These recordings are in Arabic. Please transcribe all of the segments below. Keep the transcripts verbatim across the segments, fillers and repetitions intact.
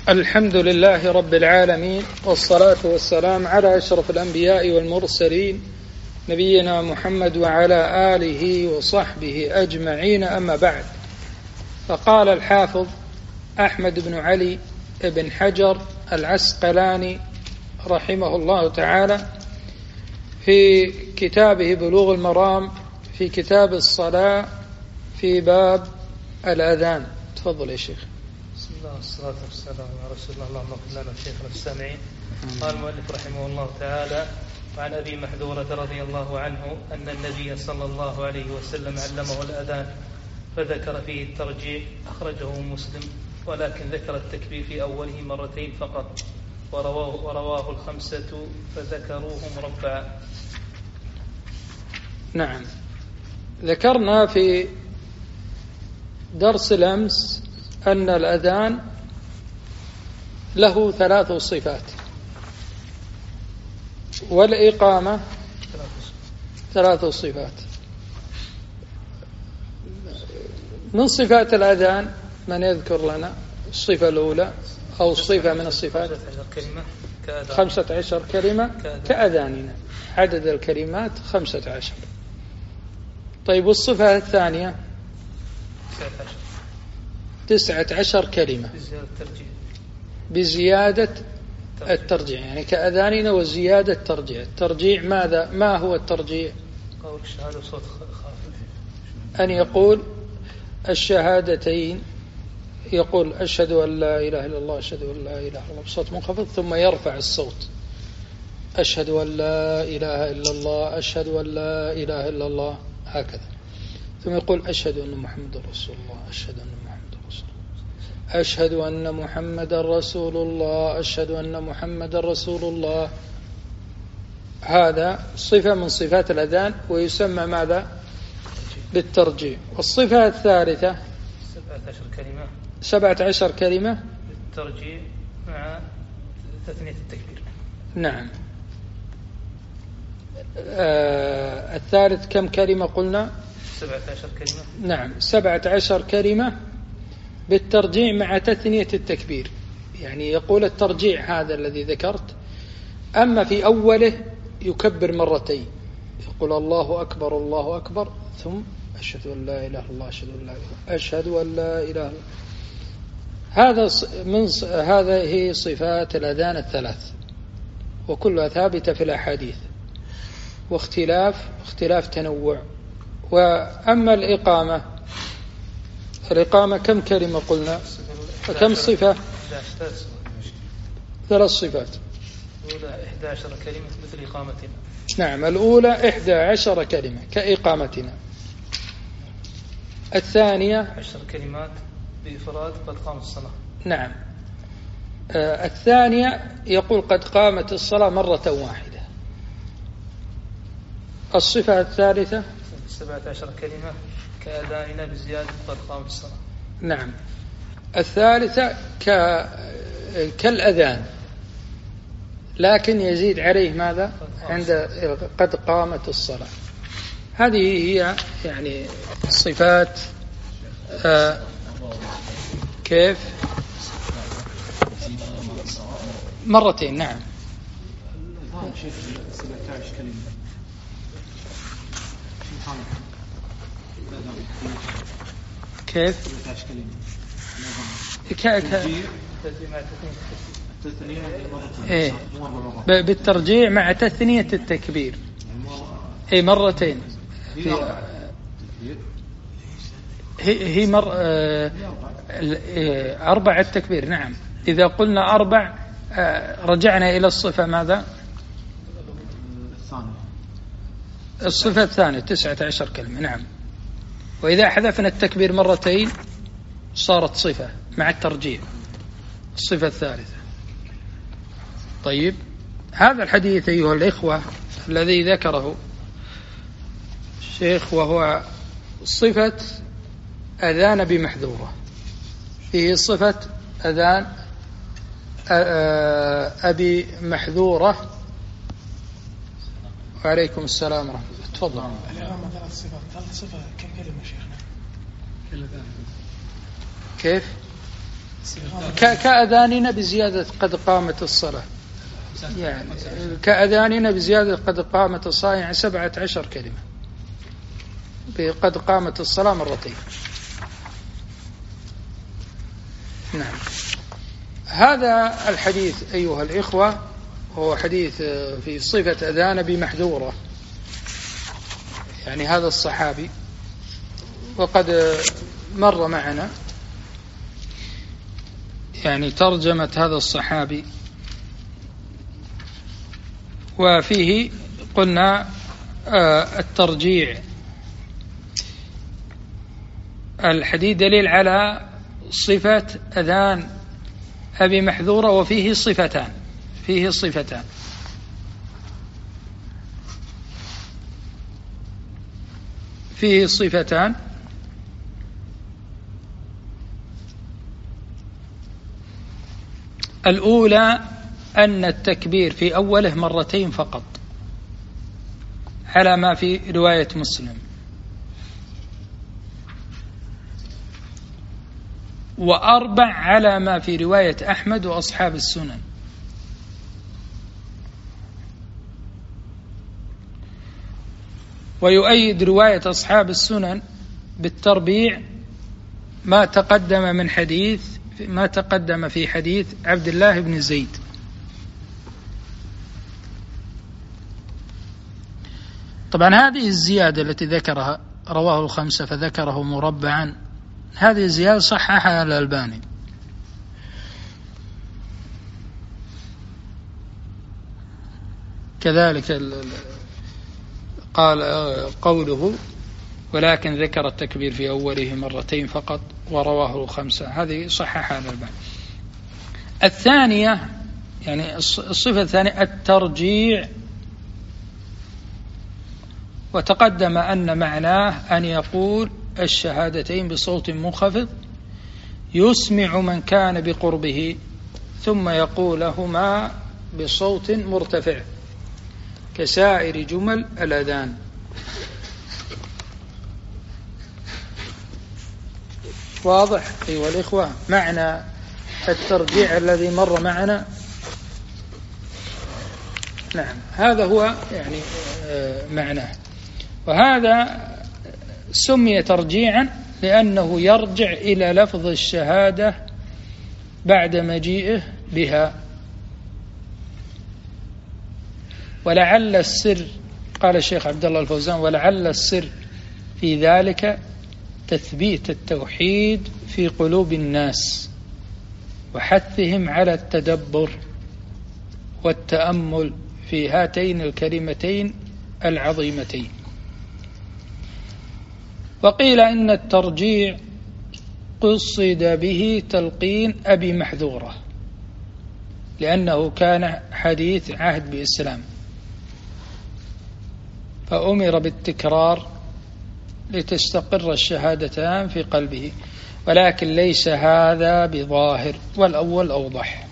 الحمد لله رب العالمين، والصلاة والسلام على أشرف الأنبياء والمرسلين نبينا محمد وعلى آله وصحبه أجمعين، أما بعد. فقال الحافظ أحمد بن علي بن حجر العسقلاني رحمه الله تعالى في كتابه بلوغ المرام في كتاب الصلاة في باب الأذان. تفضل يا شيخ. بسم الله والصلاة والسلام على رسول الله. اللهم اغفر لنا شيخنا السامعين. قال المؤلف رحمه الله تعالى: وعن أبي محذورة رضي الله عنه أن النبي صلى الله عليه وسلم علمه الأذان فذكر فيه الترجيع، أخرجه مسلم، ولكن ذكر التكبير في أوله مرتين فقط، ورواه, ورواه الخمسة فذكروه مربعا. نعم، ذكرنا في درس الأمس أن الأذان له ثلاث صفات، والإقامة ثلاث صفات. من صفات الأذان من يذكر لنا الصفة الأولى أو الصفة من الصفات؟ خمسة عشر كلمة كأذاننا، عدد الكلمات خمسة عشر. طيب، والصفة الثانية تسعة عشر كلمة بزيادة الترجيع، يعني كأذاننا وزيادة الترجيع. الترجيع ماذا؟ ما هو الترجيع؟ أن يقول الشهادتين، يقول أشهد أن لا إله إلا الله أشهد أن لا إله إلا الله بصوت منخفض، ثم يرفع الصوت أشهد أن لا إله إلا الله أشهد أن لا إله إلا الله، هكذا. ثم يقول أشهد أن محمد رسول الله أشهد أن محمد رسول الله أشهد أن محمد رسول الله أشهد أن محمد رسول الله. هذا صفة من صفات الأذان ويسمى ماذا؟ بالترجيع. والصفة الثالثة سبعة عشر كلمة سبعة عشر كلمة بالترجيع مع تثنية التكبير. نعم. آه الثالث كم كلمة قلنا؟ سبعة عشر كلمة. نعم، سبعة عشر كلمة بالترجيع مع تثنية التكبير. يعني يقول الترجيع هذا الذي ذكرت، أما في أوله يكبر مرتين، يقول الله أكبر الله أكبر ثم أشهد أن لا إله إلا الله أشهد أن لا إله أشهد أن لا إله إلا. هذا من هذه صفات الأذان الثلاث، وكلها ثابتة في الأحاديث، واختلاف اختلاف تنوع. وأما الإقامة، الإقامة كم كلمة قلنا؟ وكم صفة؟ ثلاث صفات. الأولى إحدى عشر كلمة مثل إقامتنا. نعم، الأولى إحدى عشر كلمة كإقامتنا. الثانية عشر كلمات بإفراد قد قامت الصلاة. نعم. آه الثانية يقول قد قامت الصلاة مرة واحدة. الصفة الثالثة سبعة عشر كلمة كأذاننا بزيادة قد قامت الصلاة. نعم. الثالثة ك... كالأذان، لكن يزيد عليه ماذا؟ عند قد قامت الصلاة. هذه هي يعني صفات. آه كيف؟ مرتين. نعم. كيف؟ ك... ك... إيه؟ بالترجيع مع تثنية التكبير. هي مرتين. في هي هي مر آه أربع التكبير. نعم، إذا قلنا أربع آه رجعنا إلى الصفة ماذا؟ الصفة الثانية تسعة عشر كلمة. نعم. وإذا حذفنا التكبير مرتين صارت صفة مع الترجيع، الصفة الثالثة. طيب، هذا الحديث أيها الإخوة الذي ذكره الشيخ وهو صفة أذان بمحذورة، فيه صفة أذان أبي محذورة. وعليكم السلام ورحمة الله. تفضل. الإمامة ثلاث صفات، ثلاث صفة كم كلمة شيخنا؟ كيف؟ كأذاننا بزيادة قد قامت الصلاة، يعني كأذاننا بزيادة قد قامت الصلاة، يعني سبعة عشر كلمة بقد قامت الصلاة مرتين. نعم. هذا الحديث أيها الإخوة هو حديث في صفة أذان أبي محذورة، يعني هذا الصحابي، وقد مر معنا يعني ترجمة هذا الصحابي، وفيه قلنا الترجيع الحديث دليل على صفة أذان أبي محذورة، وفيه صفتان فيه صفتان فيه صفتان الأولى أن التكبير في أوله مرتين فقط على ما في رواية مسلم، وأربع على ما في رواية أحمد وأصحاب السنن. ويؤيد رواية أصحاب السنن بالتربيع ما تقدم من حديث ما تقدم في حديث عبد الله بن زيد. طبعا هذه الزيادة التي ذكرها رواه الخمسة فذكره مربعا، هذه الزيادة صححها الألباني. كذلك قال قوله ولكن ذكر التكبير في أوله مرتين فقط ورواه الخمسة، هذه صححها الألباني. الثانية يعني الصفة الثانية الترجيع، وتقدم أن معناه أن يقول الشهادتين بصوت منخفض يسمع من كان بقربه، ثم يقولهما بصوت مرتفع كسائر جمل الأذان. واضح أيها الإخوة معنى الترجيع الذي مر معنا؟ نعم، هذا هو يعني معناه. وهذا سمي ترجيعا لأنه يرجع إلى لفظ الشهادة بعد مجيئه بها. ولعل السر، قال الشيخ عبد الله الفوزان، ولعل السر في ذلك تثبيت التوحيد في قلوب الناس وحثهم على التدبر والتأمل في هاتين الكلمتين العظيمتين. وقيل إن الترجيع قصد به تلقين أبي محذورة لأنه كان حديث عهد بإسلام، فأمر بالتكرار لتستقر الشهادتان في قلبه، ولكن ليس هذا بظاهر، والأول أوضح.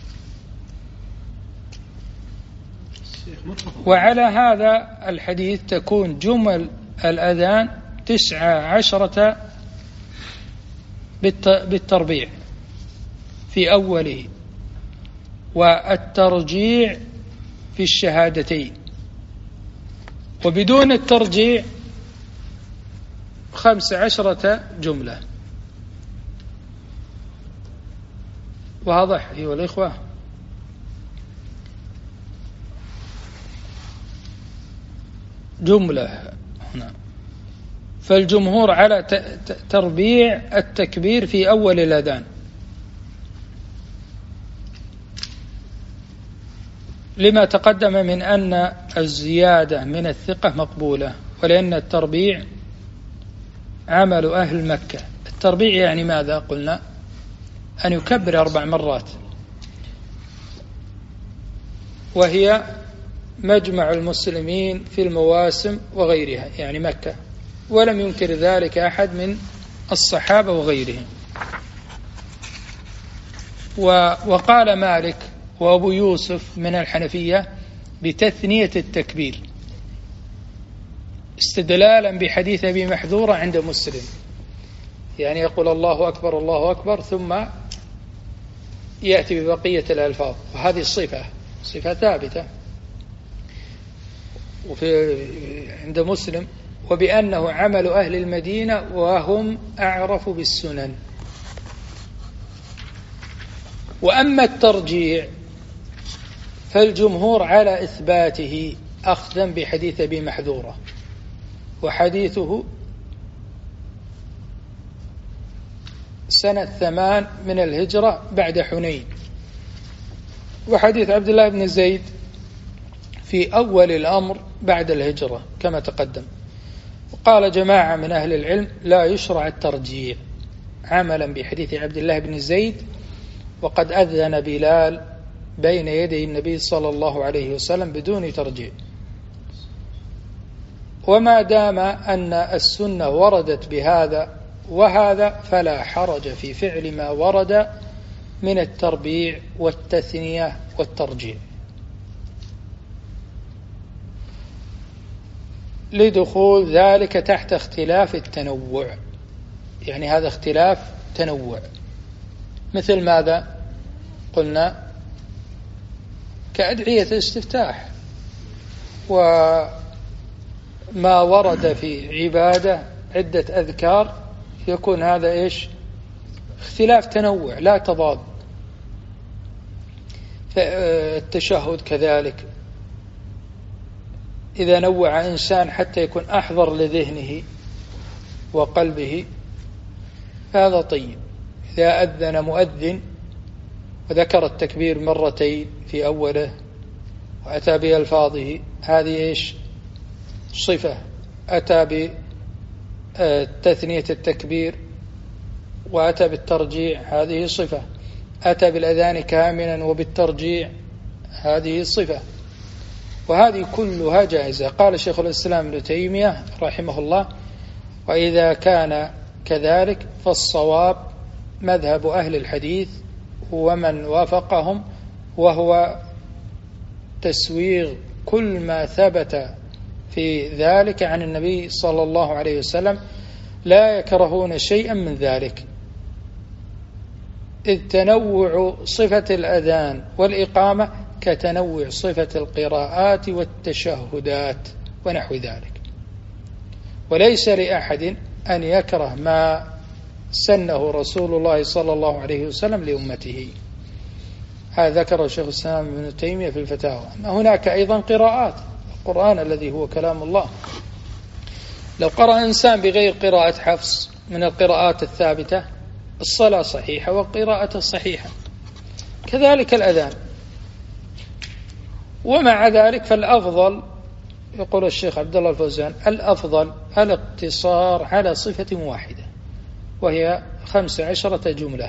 وعلى هذا الحديث تكون جمل الأذان تسعة عشرة بالتربيع في أوله، والترجيع في الشهادتين، وبدون الترجيع خمس عشرة جملة. واضح أيها الإخوة؟ جملة هنا. فالجمهور على تربيع التكبير في أول الأذان، لما تقدم من أن الزيادة من الثقة مقبولة، ولأن التربيع عمل أهل مكة. التربيع يعني ماذا؟ قلنا أن يكبر أربع مرات، وهي مجمع المسلمين في المواسم وغيرها، يعني مكة، ولم ينكر ذلك أحد من الصحابة وغيرهم. وقال مالك وأبو يوسف من الحنفية بتثنية التكبير استدلالا بحديث أبي محذورة عند مسلم، يعني يقول الله أكبر الله أكبر ثم يأتي ببقية الألفاظ، وهذه الصفة صفة ثابتة. وفي عند مسلم وبأنه عمل أهل المدينة وهم أعرف بالسنن. وأما الترجيع فالجمهور على إثباته أخذا بحديث أبي محذورة، وحديثه سنة ثمان من الهجرة بعد حنين، وحديث عبد الله بن زيد في أول الأمر بعد الهجرة كما تقدم. وقال جماعة من أهل العلم لا يشرع الترجيع عملا بحديث عبد الله بن زيد، وقد أذن بلال بين يدي النبي صلى الله عليه وسلم بدون ترجيع. وما دام أن السنة وردت بهذا وهذا فلا حرج في فعل ما ورد من التربيع والتثنية والترجيع، لدخول ذلك تحت اختلاف التنوع. يعني هذا اختلاف تنوع، مثل ماذا قلنا؟ كأدعية الاستفتاح، وما ورد في عبادة عدة أذكار يكون هذا إيش؟ اختلاف تنوع لا تضاد. التشهد كذلك، إذا نوع إنسان حتى يكون أحضر لذهنه وقلبه هذا طيب. إذا أذن مؤذن وذكر التكبير مرتين في أوله وأتى بألفاظه هذه إيش؟ صفة. أتى بتثنية التكبير وأتى بالترجيع هذه صفة. أتى بالأذان كاملا وبالترجيع هذه صفة. وهذه كلها جائزة. قال شيخ الإسلام ابن تيمية رحمه الله: وإذا كان كذلك فالصواب مذهب أهل الحديث ومن وافقهم، وهو تسويغ كل ما ثبت في ذلك عن النبي صلى الله عليه وسلم، لا يكرهون شيئا من ذلك، إذ تنوع صفة الأذان والإقامة كتنوع صفة القراءات والتشهدات ونحو ذلك. وليس لأحد أن يكره ما سنه رسول الله صلى الله عليه وسلم لأمته. هذا ذكر الشيخ الإسلام ابن تيمية في الفتاوى. هناك أيضا قراءات القرآن الذي هو كلام الله. لو قرأ إنسان بغير قراءة حفص من القراءات الثابتة الصلاة صحيحة والقراءة صحيحة، كذلك الأذان. ومع ذلك فالأفضل، يقول الشيخ عبد الله الفوزان، الأفضل الاقتصار على صفة واحدة وهي خمس عشرة جملة،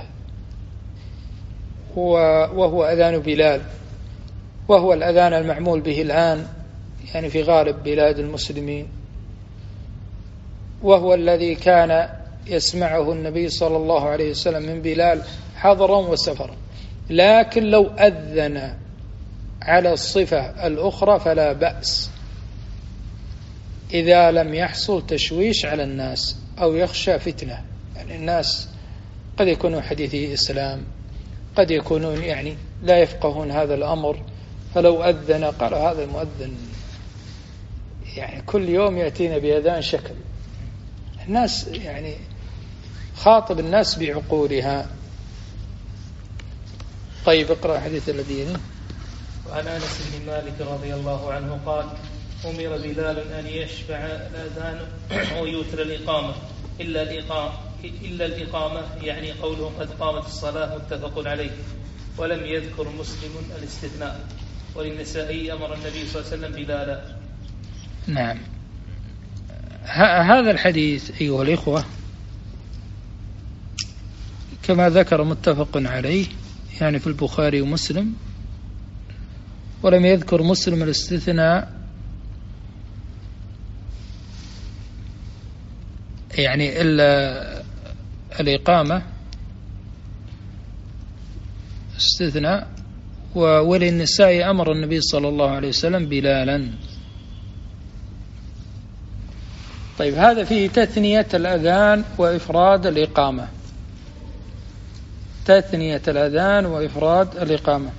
وهو أذان بلال، وهو الأذان المعمول به الآن يعني في غالب بلاد المسلمين، وهو الذي كان يسمعه النبي صلى الله عليه وسلم من بلال حضرا وسفرا. لكن لو أذن على الصفة الأخرى فلا بأس إذا لم يحصل تشويش على الناس أو يخشى فتنة. يعني الناس قد يكونوا حديثي إسلام، قد يكونون يعني لا يفقهون هذا الأمر، فلو أذن قال هذا المؤذن يعني كل يوم يأتينا بأذان شكل. الناس يعني خاطب الناس بعقولها. طيب اقرأ حديث الذي يليه. وعن أنس بن مالك رضي الله عنه قال: أمر بلال أن يشفع الأذان ويوتر الإقامة إلا الإقامة إلا الإقامة يعني قوله قد قامت الصلاة، متفق عليه. ولم يذكر مسلم الاستثناء. وللنسائي أمر النبي صلى الله عليه وسلم بلالا. نعم. هذا الحديث أيها الإخوة كما ذكر متفق عليه يعني في البخاري ومسلم. ولم يذكر مسلم الاستثناء يعني إلا الإقامة استثناء. وللنساء أمر النبي صلى الله عليه وسلم بلالا. طيب هذا فيه تثنية الأذان وإفراد الإقامة. تثنية الأذان وإفراد الإقامة.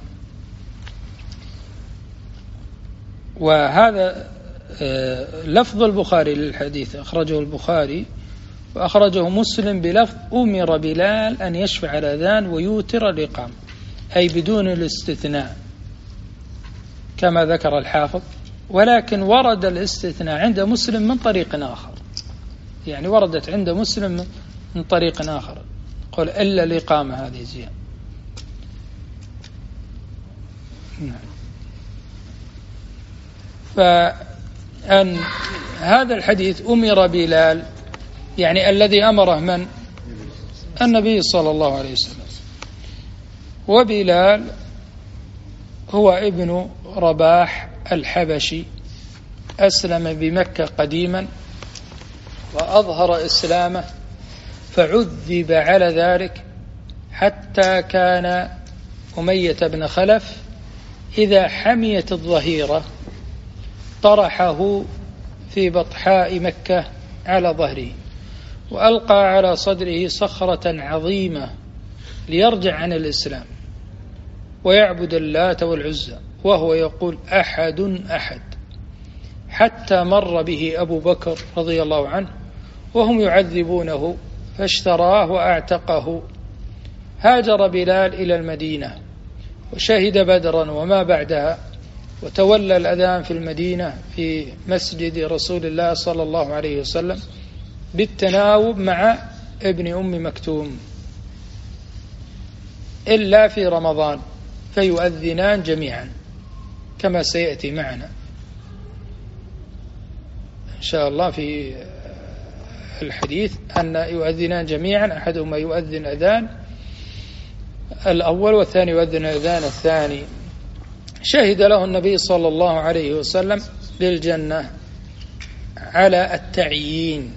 وهذا لفظ البخاري للحديث، أخرجه البخاري وأخرجه مسلم بلفظ أمر بلال أن يشفع الأذان ويوتر الإقامة، أي بدون الاستثناء كما ذكر الحافظ. ولكن ورد الاستثناء عند مسلم من طريق آخر، يعني وردت عند مسلم من طريق آخر، قل إلا الإقامة هذه زيادة. فأن هذا الحديث أمر بلال، يعني الذي أمره من؟ النبي صلى الله عليه وسلم. وبلال هو ابن رباح الحبشي، أسلم بمكة قديما وأظهر إسلامه، فعذب على ذلك حتى كان أمية بن خلف إذا حميت الظهيرة طرحه في بطحاء مكة على ظهره، وألقى على صدره صخرة عظيمة ليرجع عن الإسلام ويعبد اللات والعزى، وهو يقول أحد أحد، حتى مر به أبو بكر رضي الله عنه وهم يعذبونه فاشتراه وأعتقه. هاجر بلال إلى المدينة وشهد بدرا وما بعدها، وتولى الأذان في المدينة في مسجد رسول الله صلى الله عليه وسلم بالتناوب مع ابن أم مكتوم، إلا في رمضان فيؤذنان جميعا كما سيأتي معنا إن شاء الله في الحديث، أن يؤذنان جميعا، أحدهما يؤذن أذان الأول والثاني يؤذن أذان الثاني. شهد له النبي صلى الله عليه وسلم بالجنة على التعيين،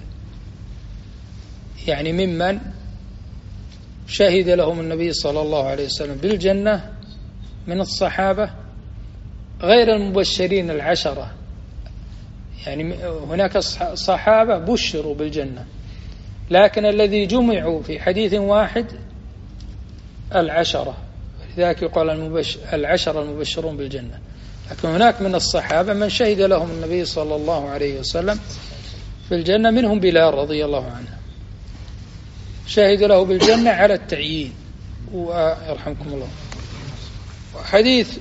يعني ممن شهد لهم النبي صلى الله عليه وسلم بالجنة من الصحابة غير المبشرين العشرة، يعني هناك صحابة بشروا بالجنة، لكن الذي جمعوا في حديث واحد العشرة، لذلك يقال المبشر العشرة المبشرون بالجنة. لكن هناك من الصحابة من شهد لهم النبي صلى الله عليه وسلم بالجنة، منهم بلال رضي الله عنه شهد له بالجنة على التعيين، ويرحمكم الله. حديث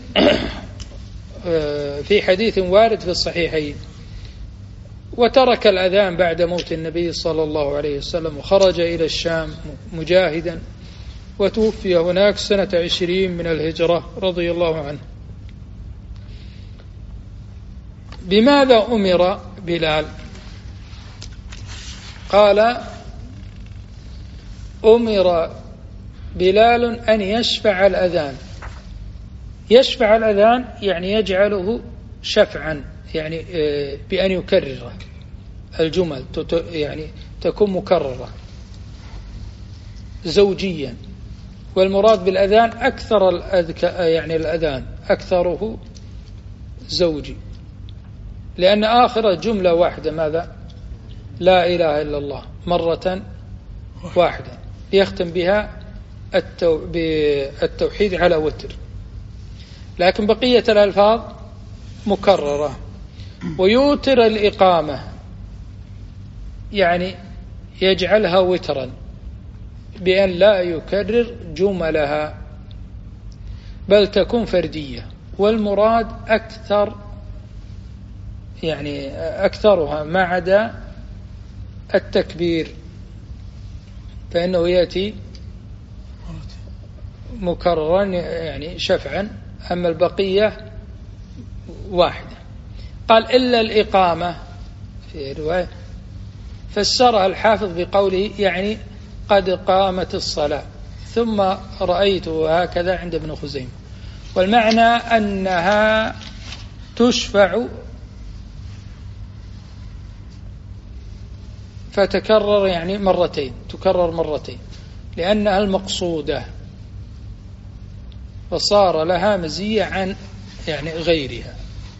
في حديث وارد في الصحيحين: وترك الأذان بعد موت النبي صلى الله عليه وسلم وخرج إلى الشام مجاهدا، وتوفي هناك سنة عشرين من الهجرة رضي الله عنه. بماذا أمر بلال؟ قال: أمر بلال أن يشفع الأذان. يشفع الأذان يعني يجعله شفعا، يعني بأن يكرر الجمل، يعني تكون مكررة زوجيا. والمراد بالأذان أكثر الأذك... يعني الأذان أكثره زوجي، لأن آخر جملة واحدة ماذا؟ لا إله إلا الله مرة واحدة يختم بها التو... بالتوحيد على وتر، لكن بقية الألفاظ مكررة. ويوتر الإقامة يعني يجعلها وترا بأن لا يكرر جملها بل تكون فردية، والمراد أكثر يعني أكثرها ما عدا التكبير فإنه يأتي مكررا يعني شفعا، أما البقية واحدة. قال: إلا الإقامة في رواية فسرها الحافظ بقوله يعني قد قامت الصلاة، ثم رأيته هكذا عند ابن خزيمة، والمعنى أنها تشفع فتكرر يعني مرتين، تكرر مرتين لأنها المقصودة، وصار لها مزية عن يعني غيرها،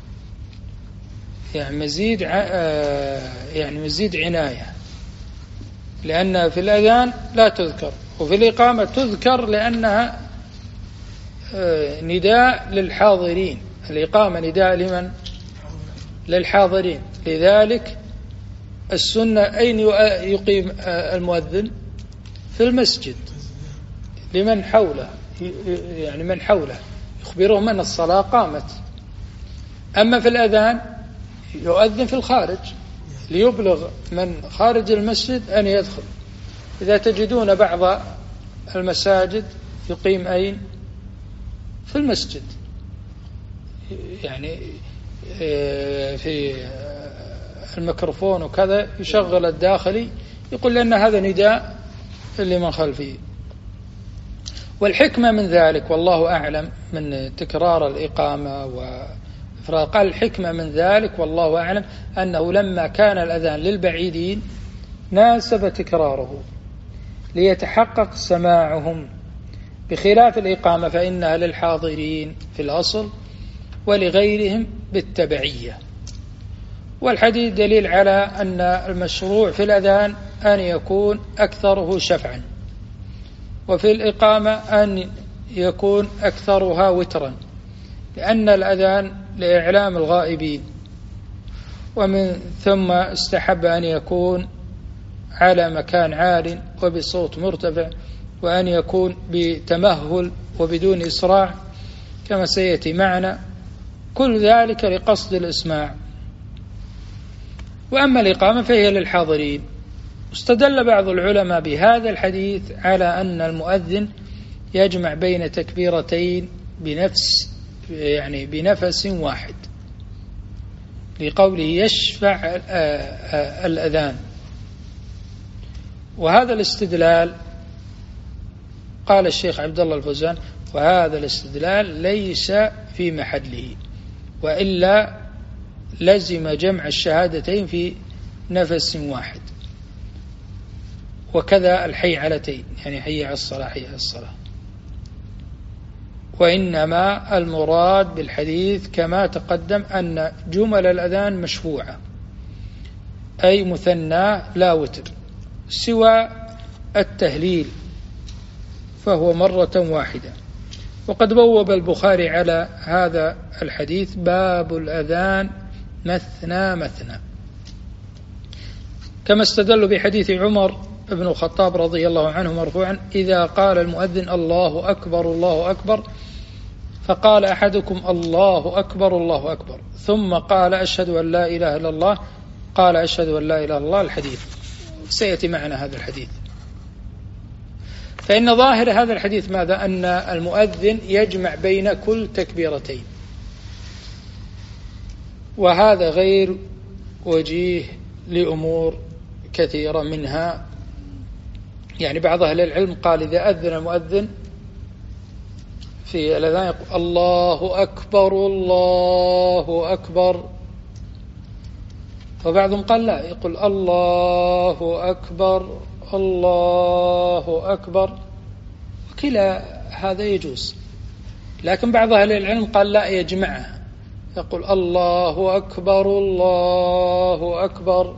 يعني مزيد يعني مزيد عناية، لأن في الأذان لا تذكر وفي الإقامة تذكر لأنها نداء للحاضرين. الإقامة نداء لمن؟ للحاضرين. لذلك السنة أين يقيم المؤذن؟ في المسجد لمن حوله، يعني من حوله يخبرهم أن الصلاة قامت. أما في الأذان يؤذن في الخارج ليبلغ من خارج المسجد أن يدخل. إذا تجدون بعض المساجد يقيم أين؟ في المسجد، يعني في الميكروفون وكذا يشغل الداخلي يقول لأن هذا نداء لمن خلفه. والحكمة من ذلك والله أعلم من تكرار الإقامة وإفراغ، قال الحكمة من ذلك والله أعلم أنه لما كان الأذان للبعيدين ناسب تكراره ليتحقق سماعهم، بخلاف الإقامة فإنها للحاضرين في الأصل ولغيرهم بالتبعية. والحديث دليل على أن المشروع في الأذان أن يكون أكثره شفعا، وفي الإقامة أن يكون أكثرها وترا، لأن الأذان لإعلام الغائبين، ومن ثم استحب أن يكون على مكان عال وبصوت مرتفع، وأن يكون بتمهل وبدون إسراع كما سيأتي معنا، كل ذلك لقصد الإسماع. وأما الإقامة فهي للحاضرين. استدل بعض العلماء بهذا الحديث على أن المؤذن يجمع بين تكبيرتين بنفس يعني بنفس واحد، لقوله يشفع الأذان. وهذا الاستدلال قال الشيخ عبد الله الفوزان وهذا الاستدلال ليس في محله، وإلا لزم جمع الشهادتين في نفس واحد، وكذا الحيعلتين، يعني حي على الصلاة حي على الصلاة. وإنما المراد بالحديث كما تقدم أن جمل الأذان مشفوعة، أي مثنى لا وتر، سوى التهليل فهو مرة واحدة. وقد بوب البخاري على هذا الحديث باب الأذان مثنى مثنى، كما استدلوا بحديث عمر بن الخطاب رضي الله عنه مرفوعا إذا قال المؤذن الله أكبر الله أكبر فقال أحدكم الله أكبر الله أكبر ثم قال أشهد أن لا إله إلا الله قال أشهد أن لا إله إلا الله. الحديث سيأتي معنا هذا الحديث. فإن ظاهر هذا الحديث ماذا؟ أن المؤذن يجمع بين كل تكبيرتين، وهذا غير وجيه لأمور كثيرة، منها يعني بعض أهل العلم قال إذا أذن المؤذن في الأذان يقول الله أكبر الله أكبر، وبعضهم قال لا، يقول الله أكبر الله أكبر، وكلا هذا يجوز. لكن بعض أهل العلم قال لا، يجمعها، يقول الله أكبر الله أكبر،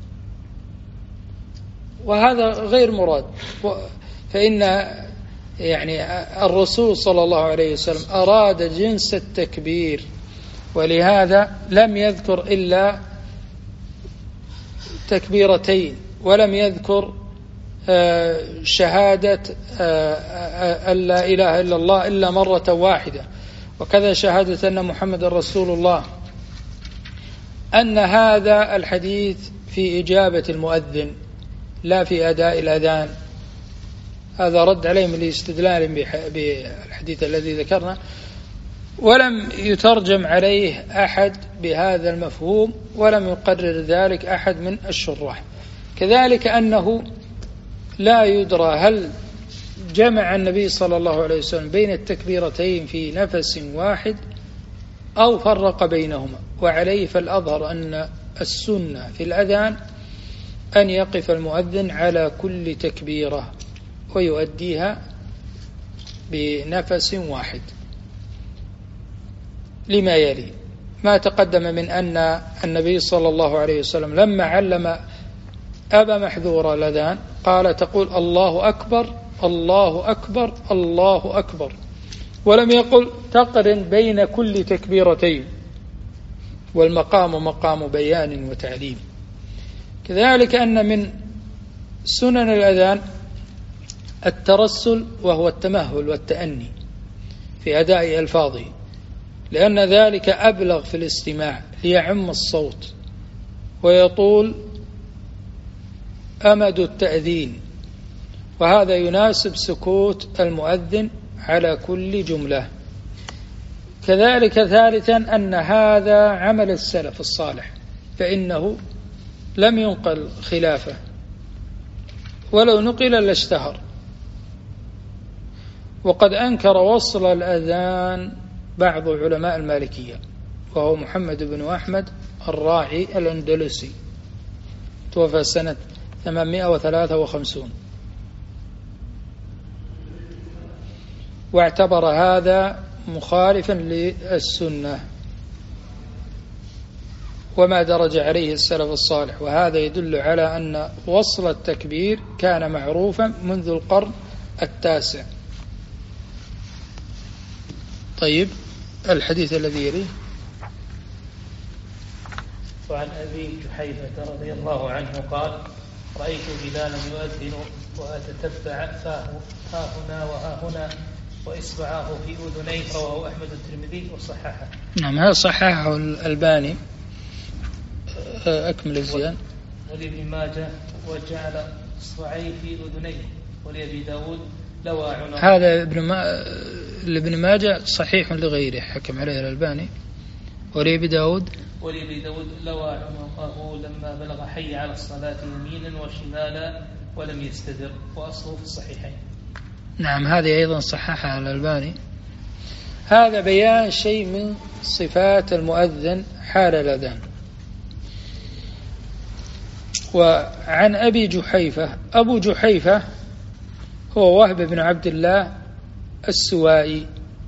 وهذا غير مراد. فإن يعني الرسول صلى الله عليه وسلم أراد جنس التكبير، ولهذا لم يذكر إلا تكبيرتين، ولم يذكر شهادة أن لا إله إلا الله إلا مرة واحدة، وكذا شهادة أن محمد رسول الله. أن هذا الحديث في إجابة المؤذن لا في أداء الأذان، هذا رد عليهم لاستدلال بالحديث الذي ذكرنا، ولم يترجم عليه أحد بهذا المفهوم، ولم يقرر ذلك أحد من الشراح. كذلك أنه لا يدرى هل جمع النبي صلى الله عليه وسلم بين التكبيرتين في نفس واحد أو فرق بينهما، وعليه فالأظهر أن السنة في الأذان أن يقف المؤذن على كل تكبيرة ويؤديها بنفس واحد، لما يلي ما تقدم من أن النبي صلى الله عليه وسلم لما علم أبا محذور الأذان قال تقول الله أكبر الله أكبر الله أكبر، ولم يقل تقرن بين كل تكبيرتين، والمقام مقام بيان وتعليم. كذلك أن من سنن الأذان الترسل، وهو التمهل والتأني في أداء ألفاظه، لأن ذلك أبلغ في الاستماع ليعم الصوت ويطول أمد التأذين، وهذا يناسب سكوت المؤذن على كل جملة. كذلك ثالثا أن هذا عمل السلف الصالح، فإنه لم ينقل خلافه، ولو نقل لاشتهر. وقد أنكر وصل الأذان بعض علماء المالكية، وهو محمد بن أحمد الراعي الأندلسي، توفى سنة ثمانمائة وثلاثة وخمسين، واعتبر هذا مخالفا للسنة وما درج عليه السلف الصالح، وهذا يدل على أن وصل التكبير كان معروفا منذ القرن التاسع. طيب، الحديث الذي يليه. وعن أبي جحيفة رضي الله عنه قال: رأيت بلالا يؤذن وأتتبع فاه ها هنا وها هنا وإصبعاه في أذنيه. رواه أحمد الترمذي وصححه. نعم، هذا صححه الألباني. أكمل الزيان. ولابن ماجه وجعل إصبعيه في أذنيه. ولأبي داود لوى عنق. هذا ابن ما... لابن ماجه صحيح لغيره، حكم عليه الألباني. ولأبي داود ولأبي داود لوى عنقه لما بلغ حي على الصلاة يمينا وشمالا ولم يستدر، وأصله في الصحيحين. نعم، هذه أيضا صححها الألباني. هذا بيان شيء من صفات المؤذن حال الأذان. وعن أبي جحيفة، أبو جحيفة هو وهب بن عبد الله السوائي،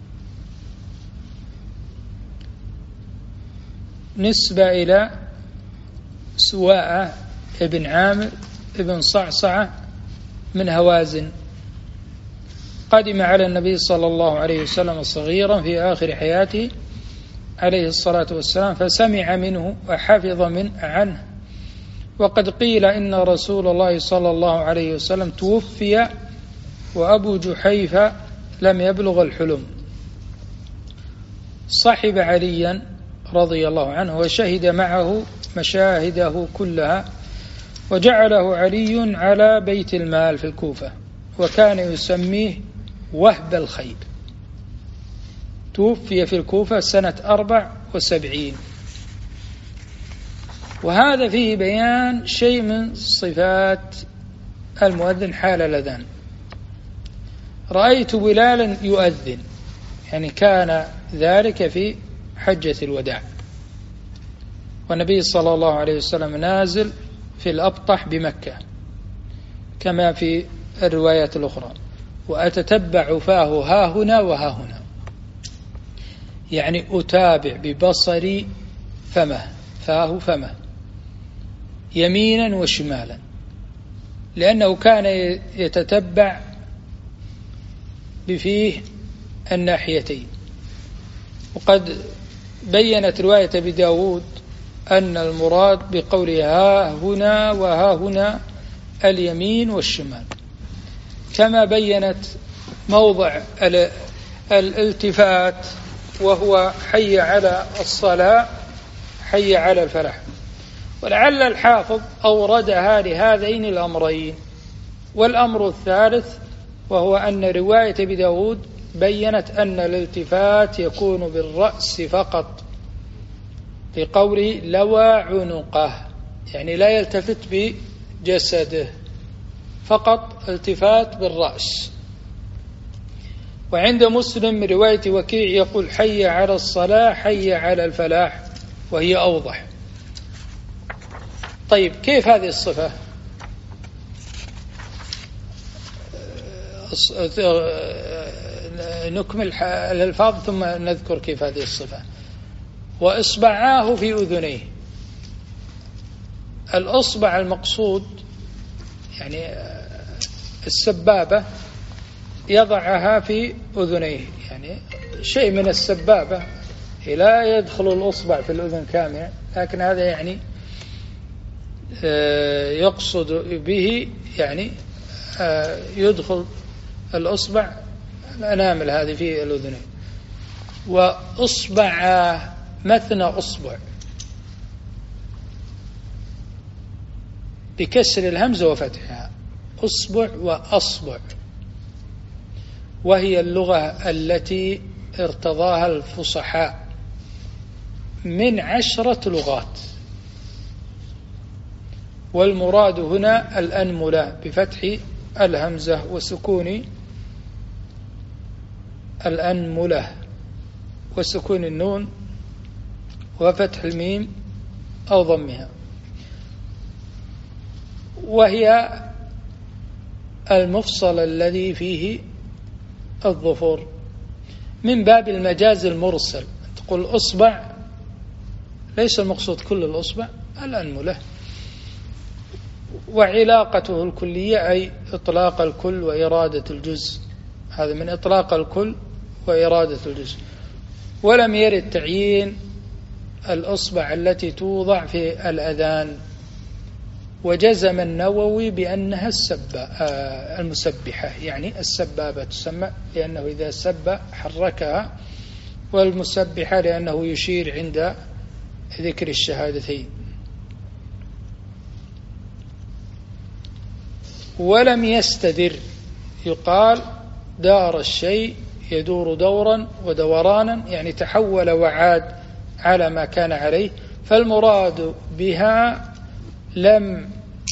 نسبة إلى سواء ابن عامر ابن صعصعة من هوازن، قدم على النبي صلى الله عليه وسلم صغيرا في آخر حياته عليه الصلاة والسلام، فسمع منه وحفظ من عنه. وقد قيل إن رسول الله صلى الله عليه وسلم توفي وأبو جحيفة لم يبلغ الحلم. صحب عليا رضي الله عنه وشهد معه مشاهده كلها، وجعله علي على بيت المال في الكوفة، وكان يسميه وهب الخيل. توفي في الكوفة سنة أربع وسبعين. وهذا فيه بيان شيء من صفات المؤذن حال الأذان. رأيت بلالا يؤذن، يعني كان ذلك في حجة الوداع، والنبي صلى الله عليه وسلم نازل في الأبطح بمكة كما في الروايات الأخرى، وأتتبع فاه ها هنا وها هنا، يعني أتابع ببصري فمه، فاه فمه يمينا وشمالا، لأنه كان يتتبع بفيه الناحيتين. وقد بينت رواية أبي داود أن المراد بقوله ها هنا وها هنا اليمين والشمال، كما بينت موضع الالتفات وهو حي على الصلاة حي على الفلاح. ولعل الحافظ أوردها لهذين الأمرين. والأمر الثالث وهو أن رواية أبي داود بينت أن الالتفات يكون بالرأس فقط، في قوله لوى عنقه، يعني لا يلتفت بجسده، فقط التفات بالرأس. وعند مسلم رواية وكيع يقول حي على الصلاة حي على الفلاح، وهي أوضح. طيب، كيف هذه الصفة؟ نكمل الألفاظ ثم نذكر كيف هذه الصفة. وإصبعاه في أذنيه. الأصبع المقصود يعني السبابة يضعها في أذنيه، يعني شيء من السبابة، لا يدخل الأصبع في الأذن كاملة، لكن هذا يعني يقصد به يعني يدخل الأصبع الأنامل هذه في الأذنين. وأصبع مثنى أصبع بكسر الهمزة وفتحها، أصبع وأصبع، وهي اللغة التي ارتضاها الفصحاء من عشرة لغات، والمراد هنا الأنملة بفتح الهمزة وسكون الأنملة وسكون النون وفتح الميم أو ضمها، وهي المفصل الذي فيه الظفر من باب المجاز المرسل. تقول أصبع، ليس المقصود كل الأصبع، الأنملة، وعلاقته الكلية أي إطلاق الكل وإرادة الجزء، هذا من إطلاق الكل وإرادة الجزء. ولم يرد تعيين الأصبع التي توضع في الأذان، وجزم النووي بأنها السبة المسبحة، يعني السبابة تسمى لأنه إذا سب حركها، والمسبحة لأنه يشير عند ذكر الشهادتين. ولم يستدر، يقال دار الشيء يدور دورا ودورانا، يعني تحول وعاد على ما كان عليه، فالمراد بها لم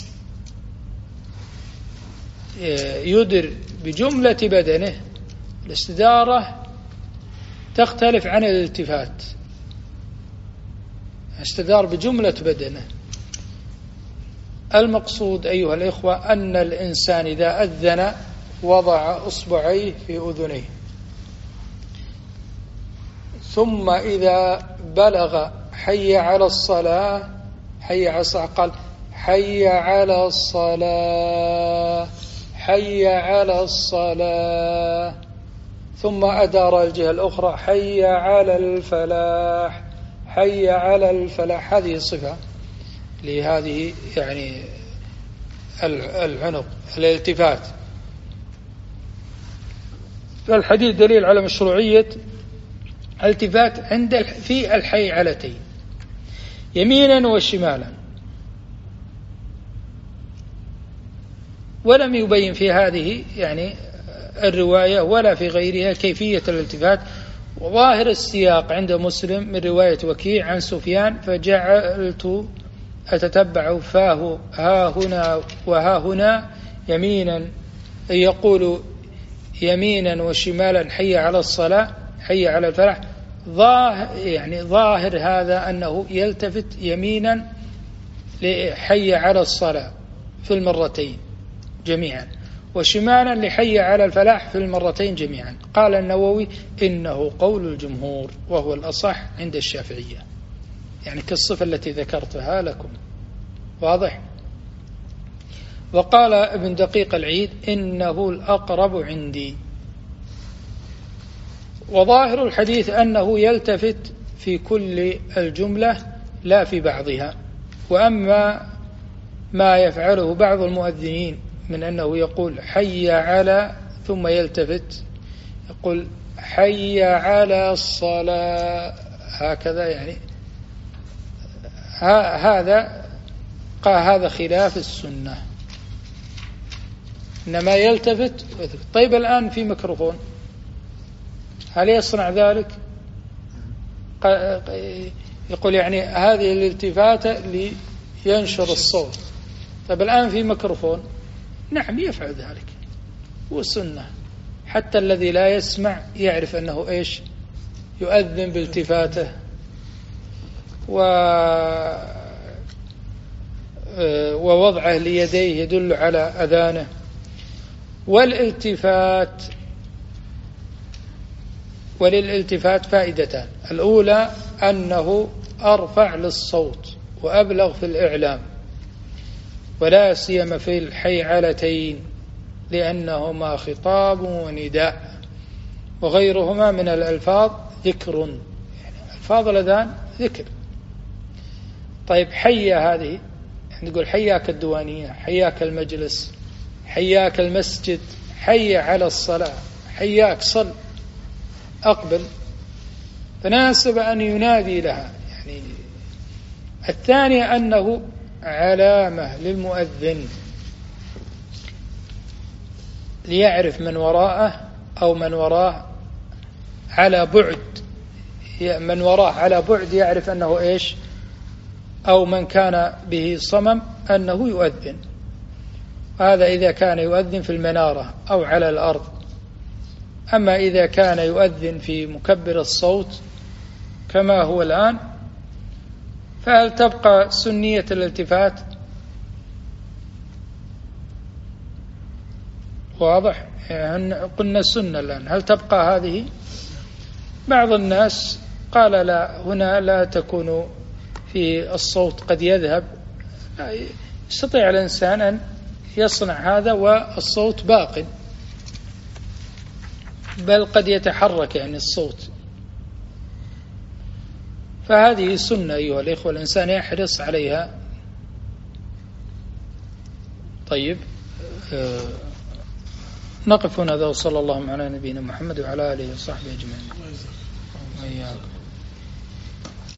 يدر بجملة بدنه. الاستدارة تختلف عن الالتفات، استدار بجملة بدنه. المقصود أيها الإخوة أن الإنسان إذا أذن وضع أصبعيه في أذنيه، ثم إذا بلغ حي على الصلاة، حي على الصلاة، قال حي على الصلاة، حي على الصلاة، ثم أدار الجهة الأخرى حي على الفلاح، حي على الفلاح. هذه صفة لهذه يعني العنق، الالتفات. فالحديث دليل على مشروعية الالتفات عند في الحي علتين يمينا وشمالا، ولم يبين في هذه يعني الرواية ولا في غيرها كيفية الالتفات. وظاهر السياق عند مسلم من رواية وكيع عن سفيان: فجعلت أتتبع فاه ها هنا وها هنا يمينا، يقول يمينا وشمالا حي على الصلاة، حي على الفلاح. ظاهر يعني ظاهر هذا أنه يلتفت يمينا لحي على الصلاة في المرتين جميعا، وشمالا لحي على الفلاح في المرتين جميعا. قال النووي: إنه قول الجمهور وهو الأصح عند الشافعية، يعني كالصفة التي ذكرتها لكم. واضح؟ وقال ابن دقيق العيد: إنه الأقرب عندي. وظاهر الحديث أنه يلتفت في كل الجملة لا في بعضها. وأما ما يفعله بعض المؤذنين من أنه يقول حي على ثم يلتفت، يقول حي على الصلاة هكذا، يعني هذا هذا خلاف السنة، إنما يلتفت. طيب الآن في ميكروفون، هل يصنع ذلك؟ يقول يعني هذه الالتفاتة لينشر الصوت. طيب الآن في ميكروفون، نعم يفعل ذلك، والسنة حتى الذي لا يسمع يعرف أنه إيش يؤذن بالتفاته، و ووضعه ليديه يدل على أذانه. والالتفات وللالتفات فائدتان: الأولى أنه أرفع للصوت وأبلغ في الإعلام، ولا سيما في الحيعلتين، لأنهما خطاب ونداء، وغيرهما من الألفاظ ذكر، يعني ألفاظ الأذان ذكر. طيب حي هذه يعني نقول حياك الديوانية، حياك المجلس، حياك المسجد، حي على الصلاة، حياك صل، أقبل، فناسب أن ينادي لها. يعني الثانية أنه علامة للمؤذن ليعرف من وراءه أو من وراه على بعد، من وراه على بعد يعرف أنه إيش، أو من كان به صمم أنه يؤذن. هذا إذا كان يؤذن في المنارة أو على الأرض. أما إذا كان يؤذن في مكبر الصوت كما هو الآن، فهل تبقى سنية الالتفات؟ واضح؟ يعني قلنا السنة الآن، هل تبقى هذه؟ بعض الناس قال لا، هنا لا تكون في الصوت قد يذهب، يستطيع الإنسان أن يصنع هذا والصوت باق، بل قد يتحرك يعني الصوت. فهذه سنة أيها الإخوة، الإنسان يحرص عليها. طيب آه نقف هنا. ذا وصلى الله على نبينا محمد وعلى آله وصحبه أجمعين.